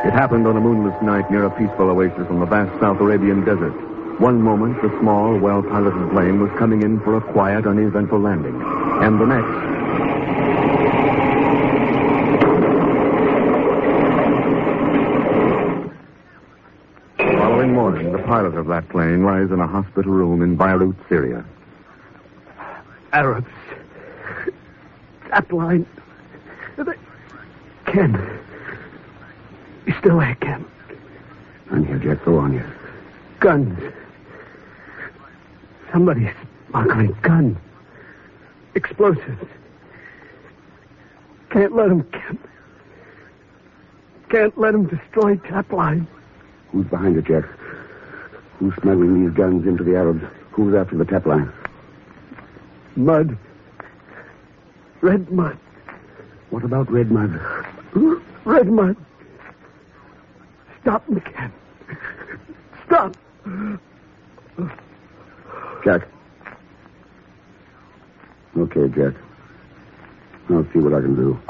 It happened on a moonless night near a peaceful oasis on the vast South Arabian desert. One moment, the small, well-piloted plane was coming in for a quiet, uneventful landing. And the next... Following morning, the pilot of that plane lies in a hospital room in Beirut, Syria. Arabs. That line. Ken. You still there, Ken? On here, Jack. Go on here. Guns. Somebody's smuggling guns. Explosives. Can't let them, Ken. Can't let them destroy that line. Who's behind it, Jack? Who's smuggling these guns into the Arabs? Who's after the tap line? Mud. Red mud. What about red mud? Red mud. Stop me, Ken. Stop. Jack. Okay, Jack. I'll see what I can do.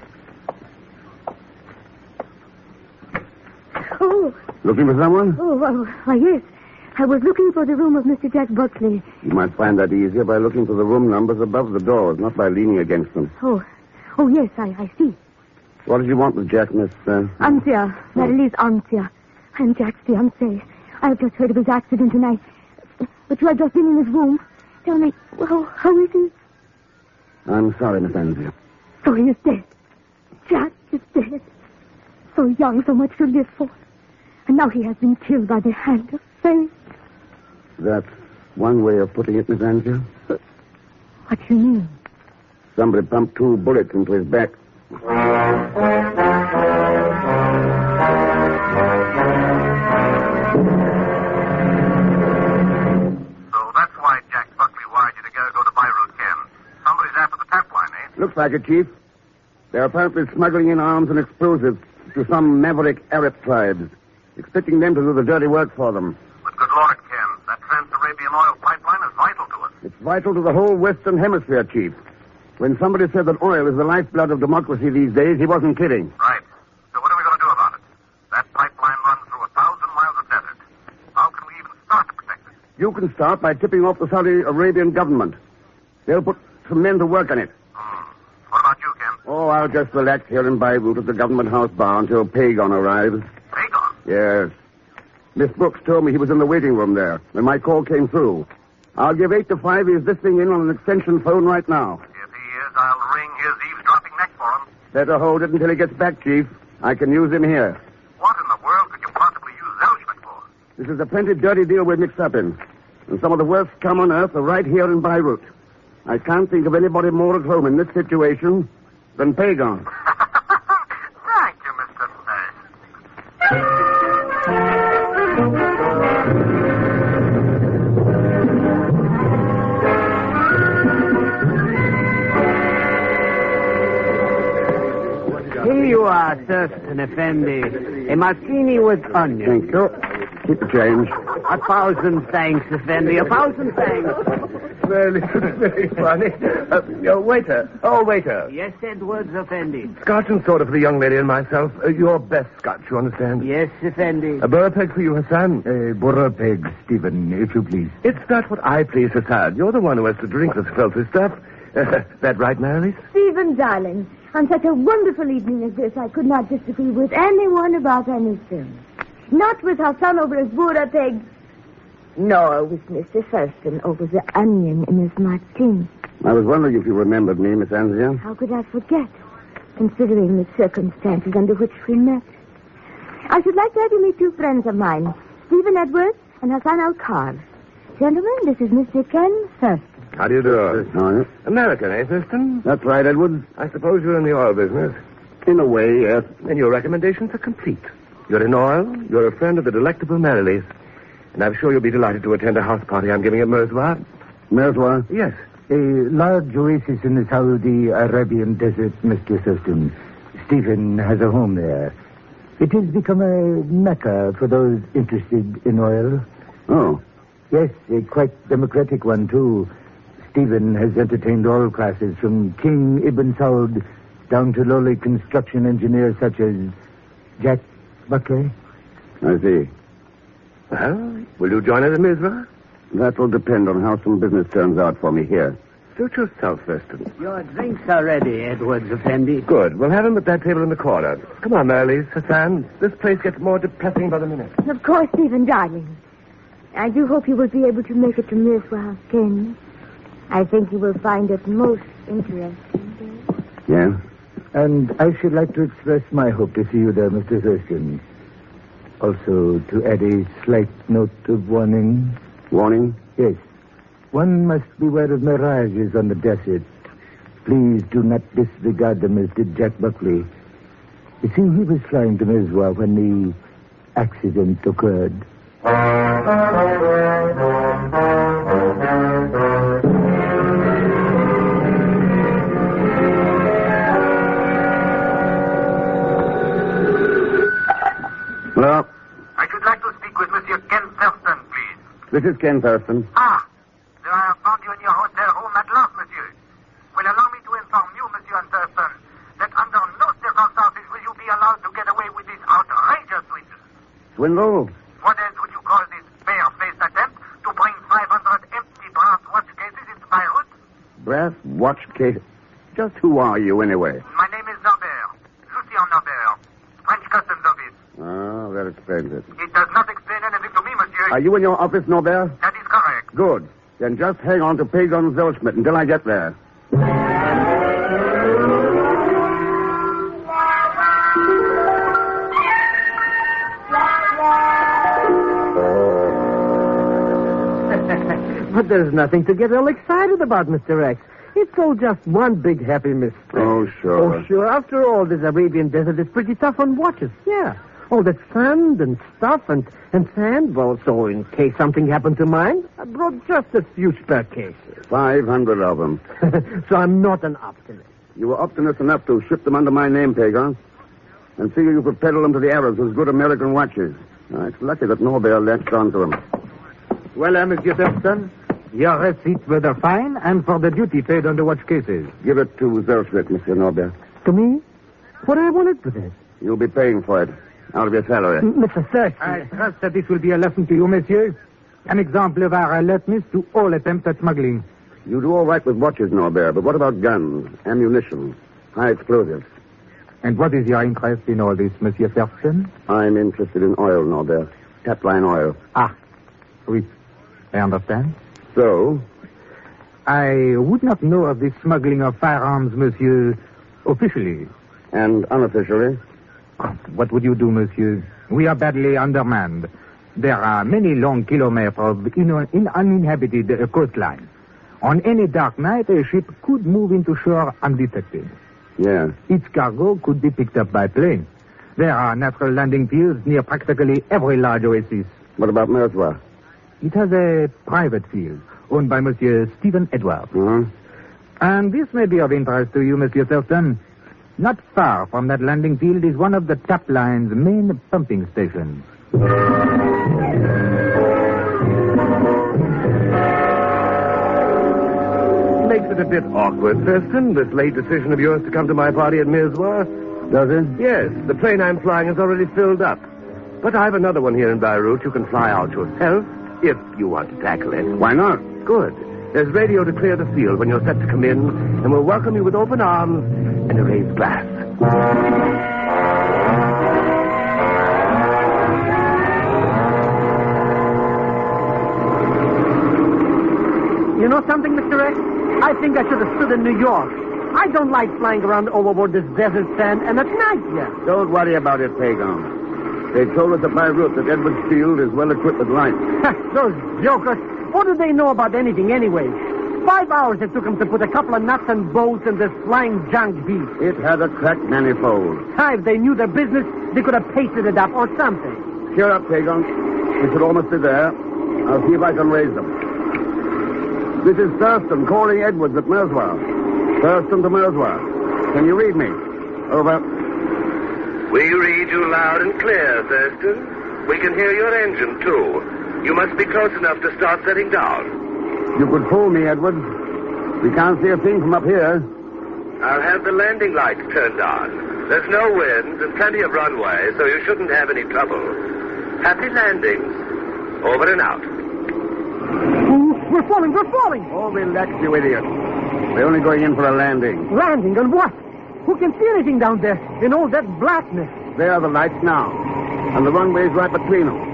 Oh. Looking for someone? Oh, yes. I was looking for the room of Mr. Jack Buckley. You might find that easier by looking for the room numbers above the doors, not by leaning against them. Oh, yes, I see. What did you want with Jack, Miss... Antia. Marilise Antia. I'm Jack's fiancée. I've just heard of his accident tonight. But you have just been in his room. Tell me, how is he? I'm sorry, Miss Antia. So he is dead. Jack is dead. So young, so much to live for. And now he has been killed by the hand of fate. That's one way of putting it, Miss Antia. What do you mean? Somebody pumped 2 bullets into his back. So that's why Jack Buckley wired you to go to Beirut, Ken. Somebody's after the tap line, eh? Looks like it, Chief. They're apparently smuggling in arms and explosives to some maverick Arab tribes, expecting them to do the dirty work for them. But good Lord, Ken, that Trans-Arabian oil pipeline is vital to us. It's vital to the whole Western Hemisphere, Chief. When somebody said that oil is the lifeblood of democracy these days, he wasn't kidding. Right. So what are we going to do about it? That pipeline runs through 1,000 miles of desert. How can we even start to protect it? You can start by tipping off the Saudi Arabian government. They'll put some men to work on it. What about you, Ken? Oh, I'll just relax here in Beirut at the government house bar until Pagon arrives. Pagon? Yes. Miss Brooks told me he was in the waiting room there when my call came through. I'll give 8 to 5. He's listening in on an extension phone right now. If he is, I'll wring his eavesdropping neck for him. Better hold it until he gets back, Chief. I can use him here. What in the world could you possibly use Zelschmidt for? This is a plenty dirty deal we're mixed up in. And some of the worst scum on earth are right here in Beirut. I can't think of anybody more at home in this situation than Pagon. Thank you, Mr. Nash. Here you are, Thurston Effendi. A martini with onions. Thank you. Keep the change. 1,000 thanks, Effendi. 1,000 thanks. Well, it's very funny. Waiter. Oh, waiter. Yes, Edwards, Effendi. Scotch and soda for the young lady and myself. Your best Scotch, you understand? Yes, Effendi. A burr peg for you, Hassan. Burr peg, Stephen, if you please. It's not what I please, Hassan. You're the one who has to drink this filthy stuff. That right, Marilise? Stephen, darling, on such a wonderful evening as this, I could not disagree with anyone about anything. Not with Hassan over his Burra peg, nor with Mr. Thurston over the onion in his martini. I was wondering if you remembered me, Miss Anzia. How could I forget, considering the circumstances under which we met? I should like to have you meet 2 friends of mine, Stephen Edwards and Hassan Al-Kar. Gentlemen, this is Mr. Ken Thurston. How do you do? How are you? American, eh, Thurston? That's right, Edwards. I suppose you're in the oil business. In a way, yes. Then your recommendations are complete. You're in oil, you're a friend of the delectable Marilise, and I'm sure you'll be delighted to attend a house party I'm giving at Merzwa. Merzwa? Yes. A large oasis in the Saudi Arabian desert, Mr. Thurston. Stephen has a home there. It has become a mecca for those interested in oil. Oh. Yes, a quite democratic one, too. Stephen has entertained all classes, from King Ibn Saud down to lowly construction engineers such as Jack Buckley. I see. Well, will you join us at Mizra? That will depend on how some business turns out for me here. Suit yourself, Thurston. Your drinks are ready, Edwards Effendi. Good. We'll have him at that table in the corner. Come on, Marlies, Hassan. This place gets more depressing by the minute. Of course, Stephen, darling. I do hope you will be able to make it to Mirswa, Ken. I think you will find it most interesting. Yeah? And I should like to express my hope to see you there, Mr. Thurston. Also, to add a slight note of warning. Warning? Yes. One must beware of mirages on the desert. Please do not disregard them as did Jack Buckley. You see, he was flying to Mizwa when the accident occurred. Hello? I should like to speak with Monsieur Ken Thurston, please. This is Ken Thurston. Ah, then I have found you in your hotel room at last, monsieur. Well, allow me to inform you, Monsieur Thurston, that under no circumstances will you be allowed to get away with this outrageous swindle. Swindle? What else would you call this bare-faced attempt to bring 500 empty brass watch cases into Beirut? Brass watch case. Just who are you, anyway? My name is Norbert. Lucien Norbert. French Customs Office. Oh, that explains it. It does not explain anything to me, monsieur. Are you in your office, Norbert? That is correct. Good. Then just hang on to Pagon Zellschmidt until I get there. But there's nothing to get all excited about, Mr. X. It's all just one big happy mistake. Oh, sure. Oh, sure. After all, this Arabian desert is pretty tough on watches. Yeah. All that sand and stuff and sand. Well, so in case something happened to mine, I brought just a few spare cases. 500 of them. So I'm not an optimist. You were obstinate enough to ship them under my name, Pagon. And figure you could peddle them to the Arabs as good American watches. It's lucky that Norbert latched onto them. Well, Monsieur Thurston, your receipts were fine and for the duty paid on the watch cases. Give it to Zellschmidt, Monsieur Norbert. To me? What do I want it for this? You'll be paying for it. Out of your salary. Mr. Thurston. I trust that this will be a lesson to you, monsieur. An example of our alertness to all attempts at smuggling. You do all right with watches, Norbert, but what about guns, ammunition, high explosives? And what is your interest in all this, Monsieur Thurston? I'm interested in oil, Norbert. Tapline oil. Ah, oui. I understand. So? I would not know of this smuggling of firearms, monsieur, officially. And unofficially? What would you do, monsieur? We are badly undermanned. There are many long kilometers of uninhabited coastline. On any dark night, a ship could move into shore undetected. Yeah. Its cargo could be picked up by plane. There are natural landing fields near practically every large oasis. What about Mirzwa? It has a private field owned by Monsieur Stephen Edwards. Uh-huh. And this may be of interest to you, Monsieur Thurston. Not far from that landing field is one of the tap line's main pumping stations. Makes it a bit awkward, Thurston, this late decision of yours to come to my party at Mirzwa. Does it? Yes, the plane I'm flying is already filled up. But I have another one here in Beirut. You can fly out yourself if you want to tackle it. Why not? Good. There's radio to clear the field when you're set to come in, and we'll welcome you with open arms and a raised glass. You know something, Mr. X? I think I should have stood in New York. I don't like flying around all over this desert sand, and at night, yeah. Don't worry about it, Pagon. They told us at Beirut that Edwards Field is well equipped with lights. Those jokers. What do they know about anything anyway? 5 hours it took them to put a couple of nuts and bolts in this flying junk beast. It had a cracked manifold. If they knew their business, they could have pasted it up or something. Cheer up, Pagon. We should almost be there. I'll see if I can raise them. This is Thurston calling Edwards at Mirzwa. Thurston to Mirzwa. Can you read me? Over. We read you loud and clear, Thurston. We can hear your engine, too. You must be close enough to start setting down. You could fool me, Edwards. We can't see a thing from up here. I'll have the landing lights turned on. There's no wind and plenty of runway, so you shouldn't have any trouble. Happy landings. Over and out. We're falling. Oh, relax, you idiot. We're only going in for a landing. Landing on what? Who can see anything down there in all that blackness? There are the lights now. And the runway's right between them.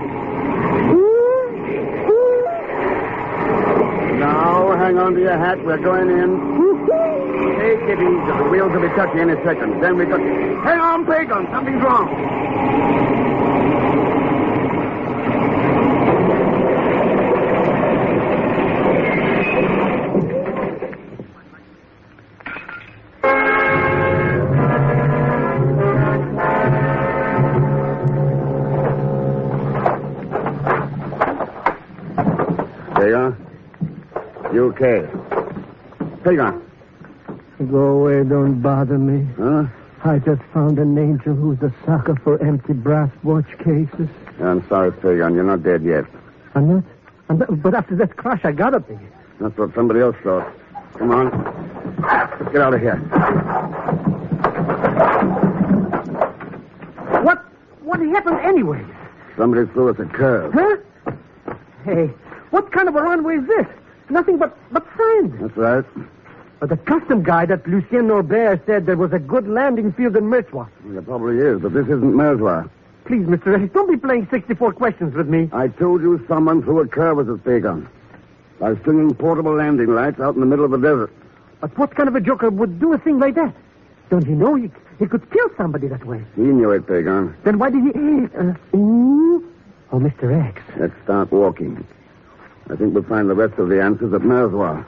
Now, hang on to your hat. We're going in. Take it easy. The wheels will be touching any second. Then we got... Hang on, Pagan. Something's wrong. Pagan? You okay? Pagan. Go away, don't bother me. Huh? I just found an angel who's a sucker for empty brass watch cases. I'm sorry, Pagan. You're not dead yet. I'm not? But after that crash, I gotta be. That's what somebody else thought. Come on. Let's get out of here. What happened anyway? Somebody threw us a curve. Huh? Hey, what kind of a runway is this? Nothing but sand. That's right. But the custom guy that Lucien Norbert said there was a good landing field in Merzois. Well, there probably is, but this isn't Merzois. Please, Mr. Ellis, don't be playing 64 questions with me. I told you someone threw a curve at us, Pagan. By stringing portable landing lights out in the middle of the desert. But what kind of a joker would do a thing like that? Don't you know he could kill somebody that way? He knew it, Pagan. Then why did he... Oh, Mr. X. Let's start walking. I think we'll find the rest of the answers at Merzois.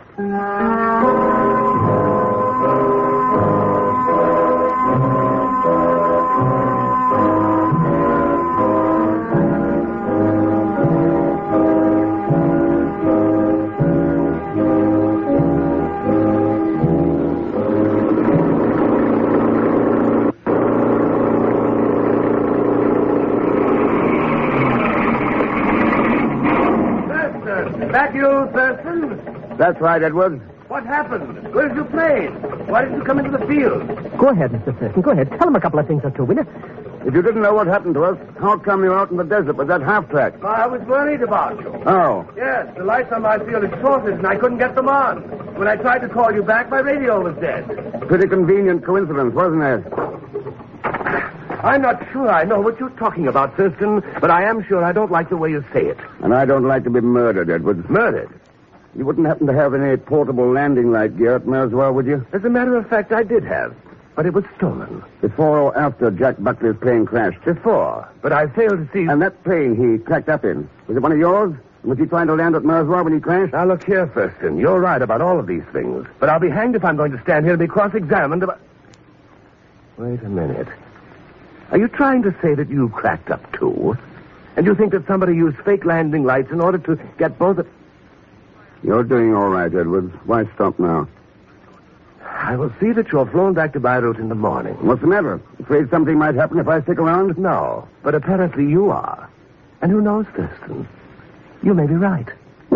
Back you, Thurston. That's right, Edwards. What happened? Where's your plane? Why didn't you come into the field? Go ahead, Mr. Thurston. Go ahead. Tell him a couple of things or two, will you? If you didn't know what happened to us, how come you're out in the desert with that half-track? I was worried about you. Oh. Yes, the lights on my field exploded and I couldn't get them on. When I tried to call you back, my radio was dead. Pretty convenient coincidence, wasn't it? I'm not sure I know what you're talking about, Thurston, but I am sure I don't like the way you say it. And I don't like to be murdered, Edwards. Murdered? You wouldn't happen to have any portable landing light gear at Merzois, would you? As a matter of fact, I did have. But it was stolen. Before or after Jack Buckley's plane crashed? Before. But I failed to see... And that plane he cracked up in, was it one of yours? Was he trying to land at Merzois when he crashed? Now, look here, Thurston. You're right about all of these things. But I'll be hanged if I'm going to stand here and be cross-examined about... Wait a minute. Are you trying to say that you cracked up, too? And you think that somebody used fake landing lights in order to get both of... You're doing all right, Edwards. Why stop now? I will see that you're flown back to Beirut in the morning. What's the matter? Afraid something might happen if I stick around? No, but apparently you are. And who knows, Thurston? You may be right.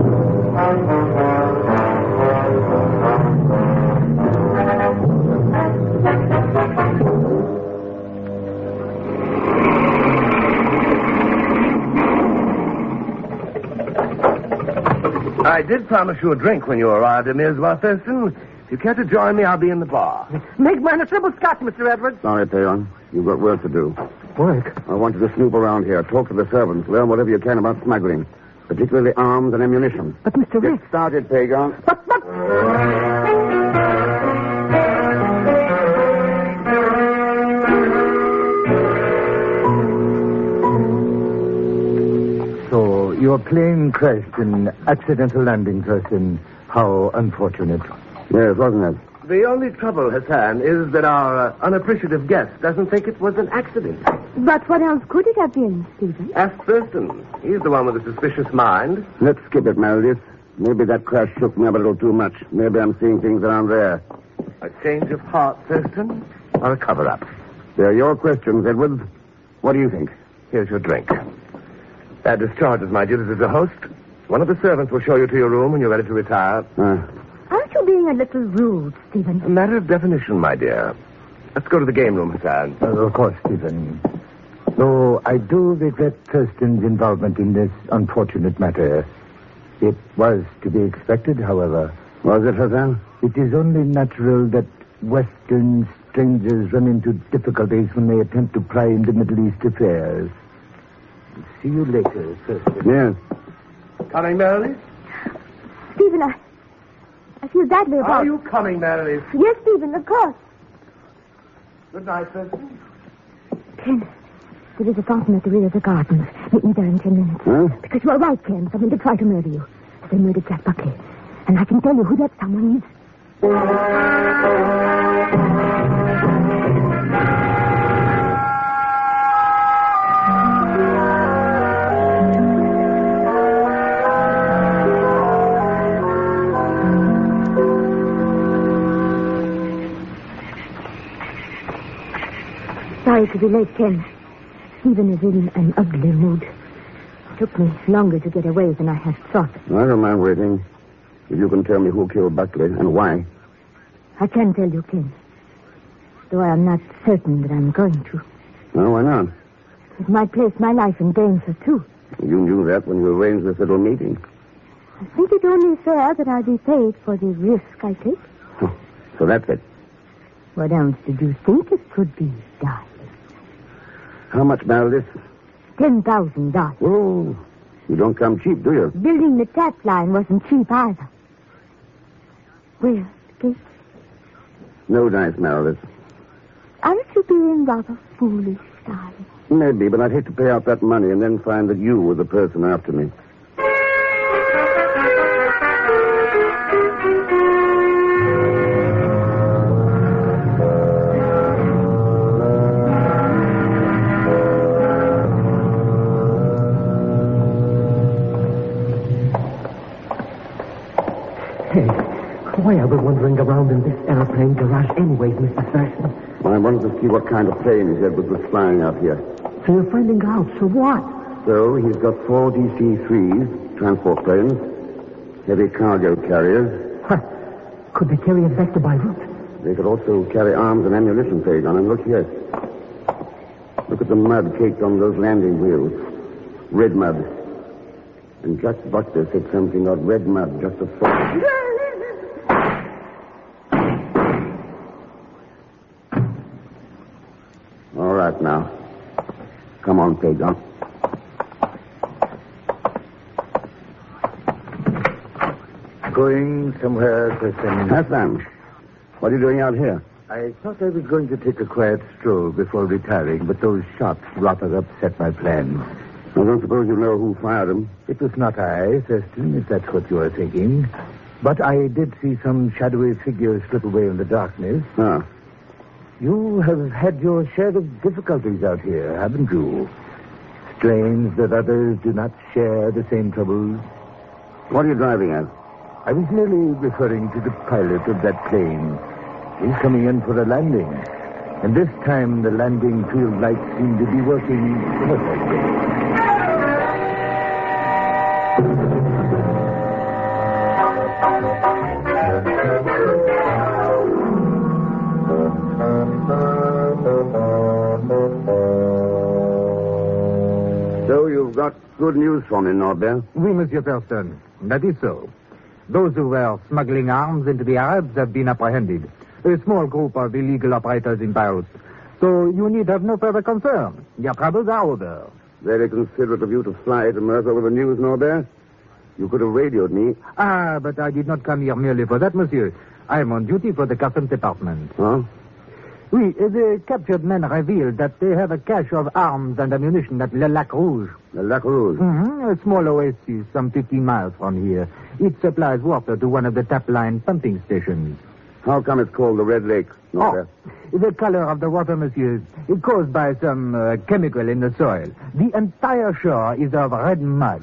I did promise you a drink when you arrived at Merzois, Thurston. If you care to join me, I'll be in the bar. Make mine a triple scotch, Mr. Edwards. Sorry, Payon. You've got work to do. Work? I want you to snoop around here, talk to the servants, learn whatever you can about smuggling, particularly arms and ammunition. But, Mr. Get Rex... started, Payon. But... So, your plane crashed in accidental landing, Thurston. How unfortunate. Yes, wasn't it? The only trouble, Hassan, is that our unappreciative guest doesn't think it was an accident. But what else could it have been, Stephen? Ask Thurston. He's the one with a suspicious mind. Let's skip it, Meredith. Maybe that crash shook me up a little too much. Maybe I'm seeing things around there. A change of heart, Thurston, or a cover-up? They're your questions, Edwards. What do you think? Here's your drink. That discharges my duties as a host. One of the servants will show you to your room when you're ready to retire. Aren't you being a little rude, Stephen? A matter of definition, my dear. Let's go to the game room, Hassan. Of course, Stephen. Though I do regret Thurston's involvement in this unfortunate matter. It was to be expected, however. Was it, Hassan? It is only natural that Western strangers run into difficulties when they attempt to pry into Middle East affairs. See you later, Thurston. Yes. Coming, Meredith? Stephen, I feel badly about... Are you coming, Meredith? Yes, Stephen, of course. Good night, Thurston. Ken, there is a fountain at the rear of the gardens. Meet me there in 10 minutes. Huh? Because you are right, Ken. Someone to try to murder you. They murdered Jack Buckley. And I can tell you who that someone is. Sorry to be late, Ken. Stephen is in an ugly mood. It took me longer to get away than I had thought. I don't mind waiting. If you can tell me who killed Buckley and why. I can tell you, Ken. Though I am not certain that I'm going to. No, why not? It might place my life in danger, too. You knew that when you arranged this little meeting. I think it only fair that I be paid for the risk I take. So that's it. What else did you think it could be, darling? How much, Meredith? $10,000. Oh, you don't come cheap, do you? Building the tap line wasn't cheap either. Where, Kate? No dice, Meredith. Aren't you being rather foolish, darling? Maybe, but I'd hate to pay out that money and then find that you were the person after me. Why are we wandering around in this airplane garage anyways, Mr. Thurston? Well, I wanted to see what kind of plane his Edward was flying out here. So you're finding out. So what? So he's got 4 DC-3s, transport planes, heavy cargo carriers. Huh. Could they carry it back to Beirut? They could also carry arms and ammunition, Pagan. And look here. Look at the mud caked on those landing wheels. Red mud. And Jack Buckley said something about red mud just a thought. All right, now. Come on, Pagan. Going somewhere, Thurston? Hassan, what are you doing out here? I thought I was going to take a quiet stroll before retiring, but those shots rather upset my plans. I don't suppose you know who fired them. It was not I, Thurston, if that's what you are thinking. But I did see some shadowy figure slip away in the darkness. Ah. You have had your share of difficulties out here, haven't you? Strange that others do not share the same troubles. What are you driving at? I was merely referring to the pilot of that plane. He's coming in for a landing. And this time the landing field lights seem to be working perfectly. So you've got good news for me, Norbert? Oui, Monsieur Thurston. That is so. Those who were smuggling arms into the Arabs have been apprehended. A small group of illegal operators in Beirut. So you need have no further concern. Your troubles are over. Very considerate of you to fly to Merthyr with the news, Norbert. You could have radioed me. Ah, but I did not come here merely for that, monsieur. I am on duty for the Customs Department. Huh? Oui, the captured men revealed that they have a cache of arms and ammunition at Le Lac Rouge. The Lac Rouge. A small oasis some 15 miles from here. It supplies water to one of the tap line pumping stations. How come it's called the Red Lake, Norbert? The color of the water, monsieur, is caused by some chemical in the soil. The entire shore is of red mud.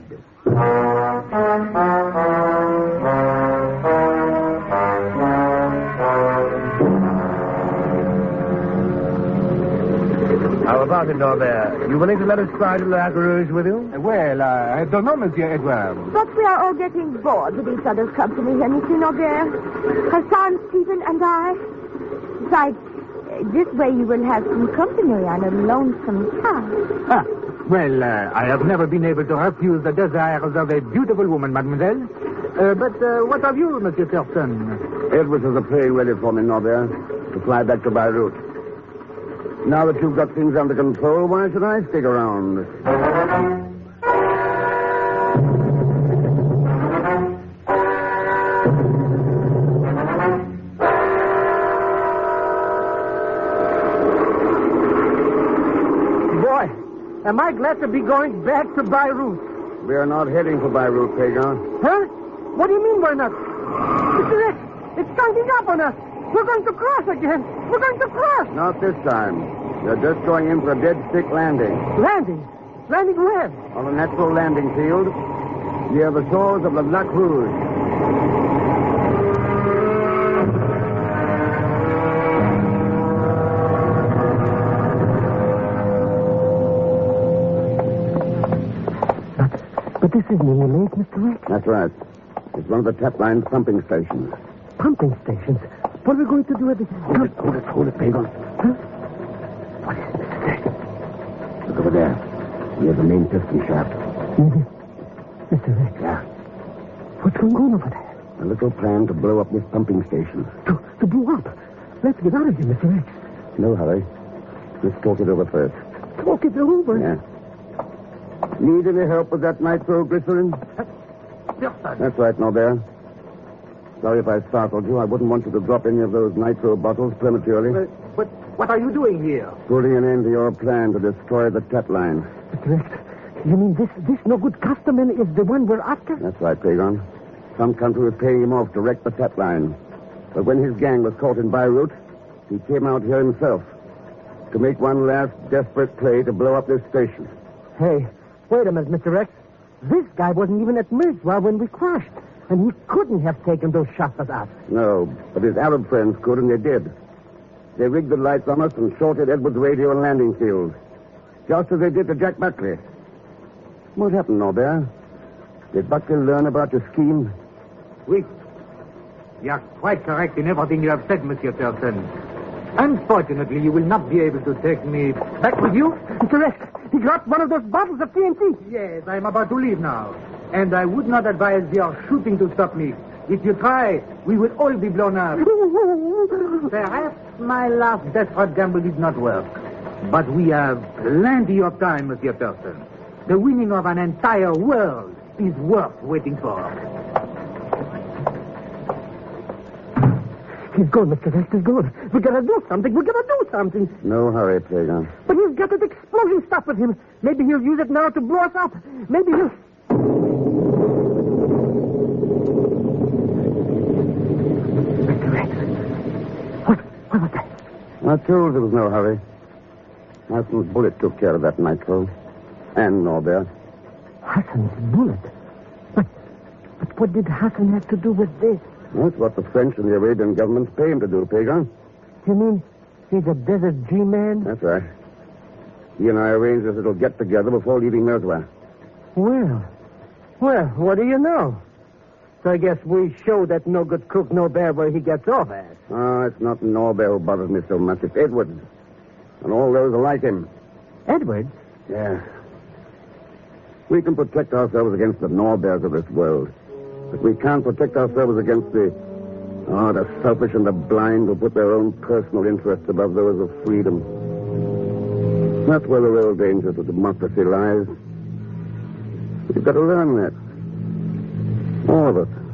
How about it, Norbert? You willing to let us try to Lac Rouge with you? Well, I don't know, Monsieur Edward. But we are all getting bored with each other's company here, Monsieur Norbert. Hassan, Stephen, and I. Besides, This way you will have some company on a lonesome time. Well, I have never been able to refuse the desires of a beautiful woman, mademoiselle. But what of you, Monsieur Thurston? Edwards has a plane ready for me, Norbert, to fly back to Beirut. Now that you've got things under control, why should I stick around? Boy, am I glad to be going back to Beirut. We are not heading for Beirut, Pagan. Huh? What do you mean we're not? Mr. X, it's ganging up on us. We're going to cross again. We're going to cross. Not this time. You're just going in for a dead stick landing. Landing? Landing where? On a natural landing field near the shores of the Lac Rouge. But this isn't in the lake, Mr. Rex. That's right. It's one of the tap line pumping stations. Pumping stations? What are we going to do at the... Hold it, Pagan. Huh? What is it, Mr. Rex? Look over there. Near the main piston shaft. Mr. Rex? Yeah. What's going on over there? A little plan to blow up this pumping station. To blow up? Let's get out of here, Mr. Rex. No hurry. Let's talk it over first. Talk it over? Yeah. Need any help with that nitroglycerin? Yes, sir. That's right, Norbert. Sorry if I startled you. I wouldn't want you to drop any of those nitro bottles prematurely. But what are you doing here? Putting an end to your plan to destroy the tap line. Mr. Rex, you mean this no-good customer is the one we're after? That's right, Pagan. Some country was paying him off to wreck the tap line. But when his gang was caught in Beirut, he came out here himself to make one last desperate play to blow up this station. Hey, wait a minute, Mr. Rex. This guy wasn't even at Mirzwa when we crashed, and he couldn't have taken those shots at us. No, but his Arab friends could, and they did. They rigged the lights on us and shorted Edwards' radio and landing field, just as they did to Jack Buckley. What happened, Norbert? Did Buckley learn about your scheme? Oui. You are quite correct in everything you have said, Monsieur Thurston. Unfortunately, you will not be able to take me back with you. Mr. Rex, he dropped one of those bottles of TNT. Yes, I am about to leave now. And I would not advise your shooting to stop me. If you try, we will all be blown up. Perhaps my last desperate gamble did not work. But we have plenty of time, Monsieur Thurston. The winning of an entire world is worth waiting for. He's gone, Mr. Rex, he's gone. We gotta do something. No hurry, Pagan. But he's got that explosion stuff with him. Maybe he'll use it now to blow us up. Maybe he'll... Mr. Rex. What was that? I told you there was no hurry. Hassan's bullet took care of that nitro. And Norbert. Hassan's bullet? But what did Hassan have to do with this? That's what the French and the Arabian governments pay him to do, Pagan. You mean he's a Desert G-man? That's right. He and I arranged this little get-together before leaving Mirzwa. Well, what do you know? So I guess we show that no-good cook Norbert where he gets off at. Oh, it's not Norbert who bothers me so much. It's Edwards. And all those who like him. Edwards? Yeah. We can protect ourselves against the Norberts of this world. But we can't protect ourselves against the selfish and the blind who put their own personal interests above those of freedom. That's where the real danger to democracy lies. We've got to learn that. All of us.